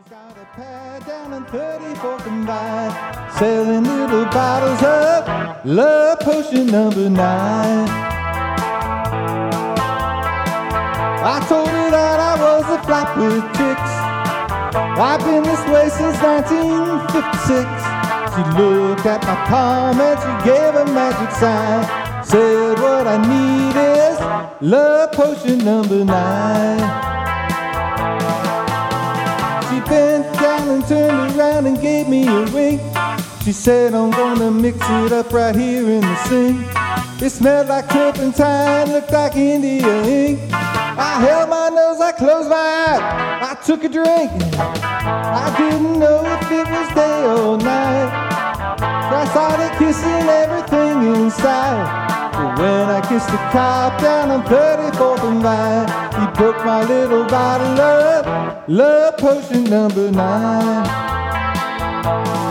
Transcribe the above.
Got a pad down on 34th and Vine, selling little bottles of love potion number 9. I told her that I was a flop with tricks. I've been this way since 1956. She looked at my palm and she gave a magic sign. Said what I need is love potion number 9. She bent down and turned around and gave me a ring. She said I'm gonna mix it up right here in the sink. It smelled like turpentine, looked like India ink. I held my nose, I closed my eyes, I took a drink. I didn't know if it was day or night. I started kissing everything inside. But when I kissed the cop down on 34th and Vine, he broke my little bottle of love potion number 9.